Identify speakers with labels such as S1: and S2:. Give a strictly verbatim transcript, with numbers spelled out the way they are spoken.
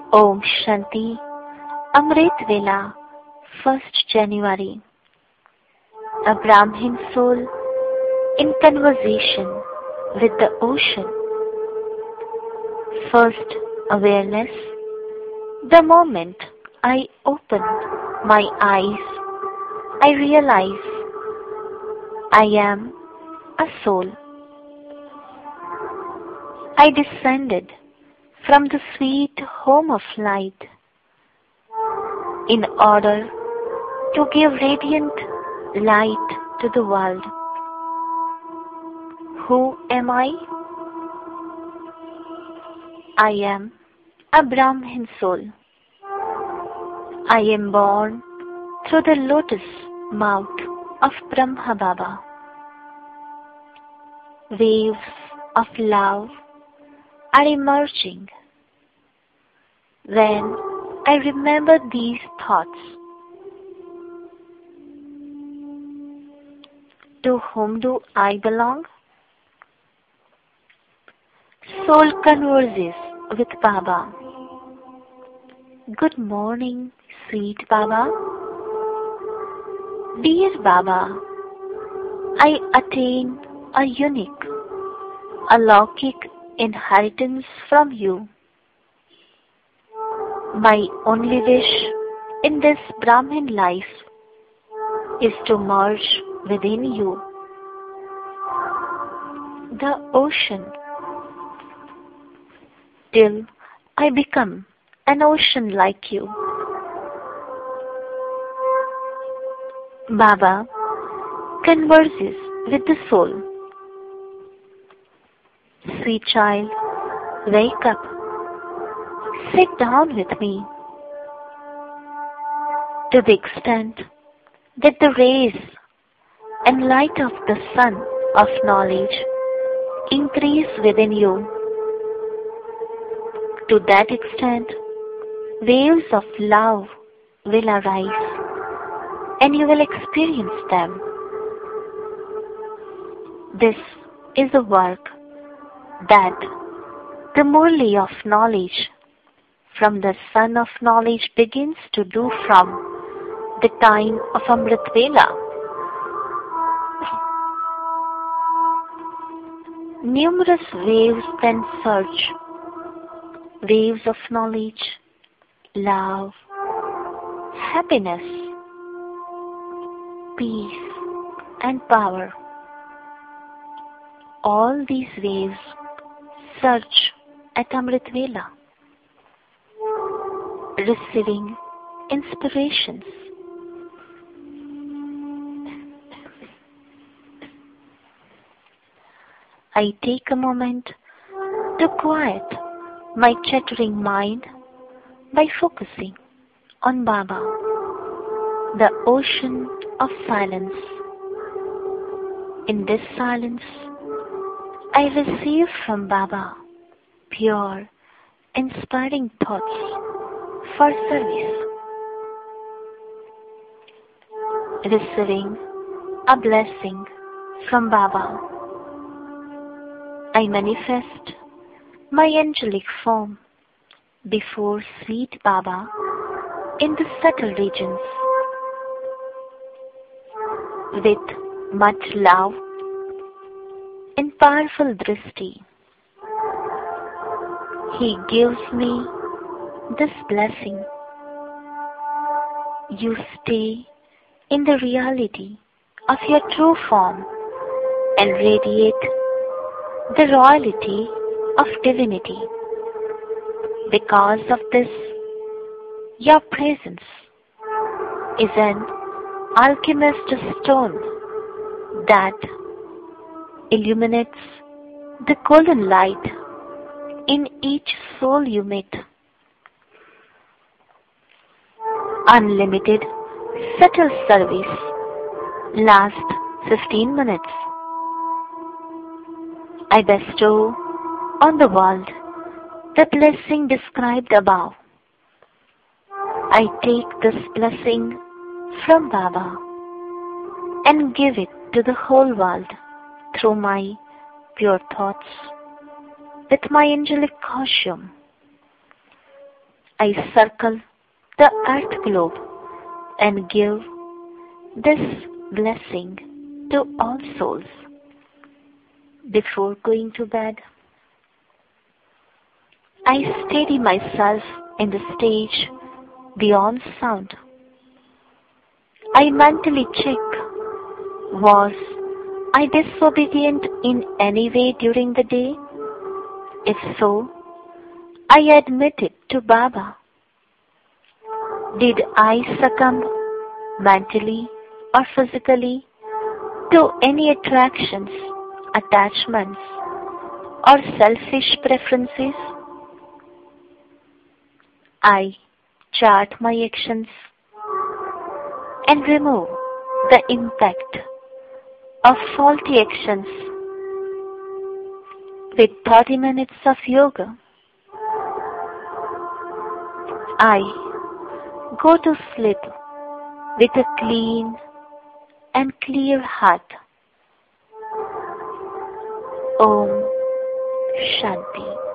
S1: Om Shanti. Amrit Vela, first January. A Brahmin soul in conversation with the ocean. First awareness. The moment I opened my eyes, I realize I am a soul. I descended from the sweet home of light in order to give radiant light to the world. Who am I? I am a Brahmin soul. I am born through the lotus mouth of Brahma Baba. Waves of love are emerging. When I remember these thoughts, to whom do I belong? Soul converses with Baba. Good morning, sweet Baba. Dear Baba, I attain a unique, alaukic inheritance from you. My only wish in this Brahmin life is to merge within you, the ocean, till I become an ocean like you. Baba converses with the soul. Sweet child, wake up. Sit down with me. To the extent that the rays and light of the sun of knowledge increase within you, to that extent waves of love will arise and you will experience them. This is a work that the Murli of knowledge from the Sun of knowledge begins to do from the time of Amrit Vela. Numerous waves then surge, waves of knowledge, love, happiness, peace and power. All these waves surge at Amrit Vela, receiving inspirations. I take a moment to quiet my chattering mind by focusing on Baba, the ocean of silence. In this silence, I receive from Baba pure, inspiring thoughts for service. Receiving a blessing from Baba, I manifest my angelic form before sweet Baba in the subtle regions. With much love and powerful drishti, he gives me this blessing. You stay in the reality of your true form and radiate the royalty of divinity. Because of this, your presence is an alchemist's stone that illuminates the golden light in each soul you meet. Unlimited subtle service lasts fifteen minutes. I bestow on the world the blessing described above. I take this blessing from Baba and give it to the whole world through my pure thoughts with my angelic costume. I circle the earth globe and give this blessing to all souls. Before going to bed, I steady myself in the stage beyond sound. I mentally check, was I disobedient in any way during the day? If so, I admit it to Baba. Did I succumb mentally or physically to any attractions, attachments, or selfish preferences? I chart my actions and remove the impact of faulty actions with thirty minutes of yoga. I go to sleep with a clean and clear heart. Om Shanti.